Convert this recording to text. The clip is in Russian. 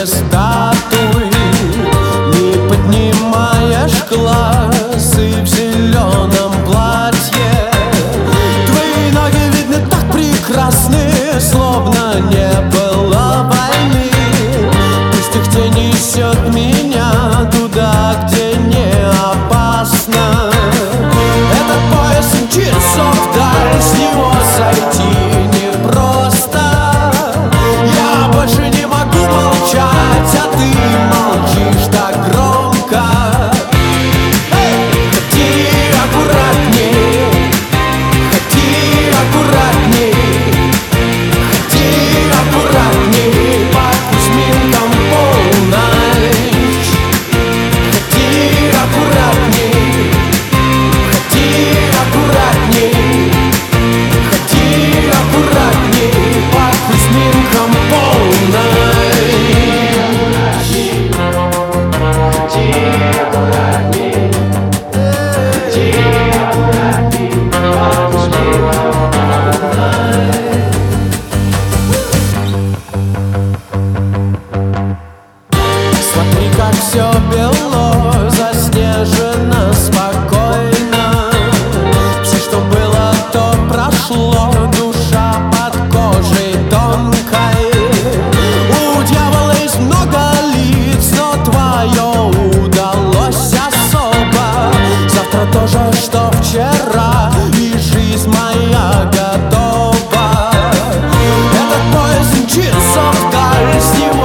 без статуй, не поднимаешь глаз и в зеленом платье. Твои ноги видны так прекрасны, словно не было войны. Пусть их тень несет меня туда, где не опасно. Этот пояс мчится вдаль, с него сойти непросто. Я больше не могу молчать, а ты молчишь так громко. Ходи аккуратней, ходи аккуратней, ходи аккуратней, по Кузьминкам полночь. Ходи аккуратней, ходи аккуратней, ходи аккуратней, по Кузьминкам полночь. Смотри, как все бело, заснежено спокойно. Все, что было, то прошло, душа под кожей тонкой. У дьявола есть много лиц, но твое удалось особо. Завтра то же, что вчера, и жизнь моя готова. Этот поезд мчится вдаль, с него